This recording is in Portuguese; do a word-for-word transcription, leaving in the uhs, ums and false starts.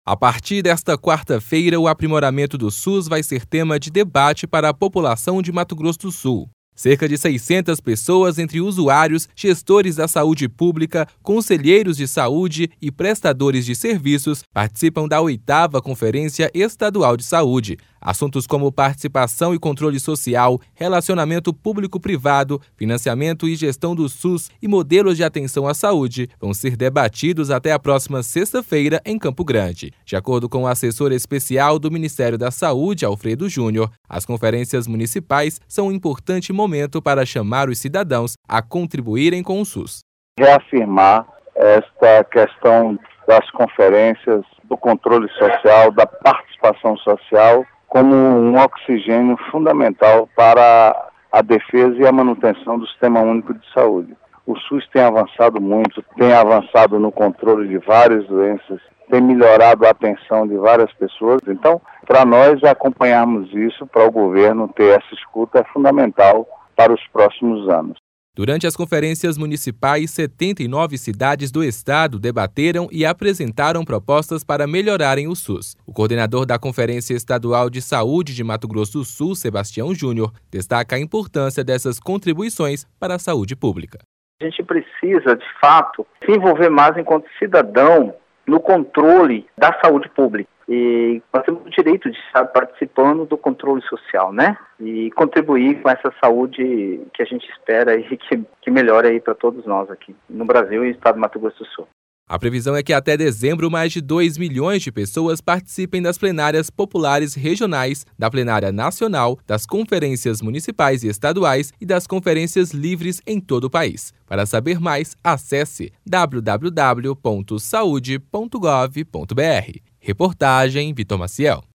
A partir desta quarta-feira, o aprimoramento do SUS vai ser tema de debate para a população de Mato Grosso do Sul. Cerca de seiscentas pessoas, entre usuários, gestores da saúde pública, conselheiros de saúde e prestadores de serviços, participam da oitava Conferência Estadual de Saúde. Assuntos como participação e controle social, relacionamento público-privado, financiamento e gestão do SUS e modelos de atenção à saúde vão ser debatidos até a próxima sexta-feira em Campo Grande. De acordo com o assessor especial do Ministério da Saúde, Alfredo Júnior, as conferências municipais são um importante momento para chamar os cidadãos a contribuírem com o SUS. Reafirmar esta questão das conferências, do controle social, da participação social, como um oxigênio fundamental para a defesa e a manutenção do Sistema Único de Saúde. O SUS tem avançado muito, tem avançado no controle de várias doenças, tem melhorado a atenção de várias pessoas. Então, para nós acompanharmos isso, para o governo ter essa escuta, é fundamental para os próximos anos. Durante as conferências municipais, setenta e nove cidades do estado debateram e apresentaram propostas para melhorarem o SUS. O coordenador da Conferência Estadual de Saúde de Mato Grosso do Sul, Sebastião Júnior, destaca a importância dessas contribuições para a saúde pública. A gente precisa, de fato, se envolver mais enquanto cidadão no controle da saúde pública. E nós temos o direito de estar participando do controle social, né? E contribuir com essa saúde que a gente espera e que, que melhore aí para todos nós aqui no Brasil e no estado do Mato Grosso do Sul. A previsão é que até dezembro mais de dois milhões de pessoas participem das plenárias populares regionais, da plenária nacional, das conferências municipais e estaduais e das conferências livres em todo o país. Para saber mais, acesse w w w ponto saude ponto gov ponto b r. Reportagem Vitor Maciel.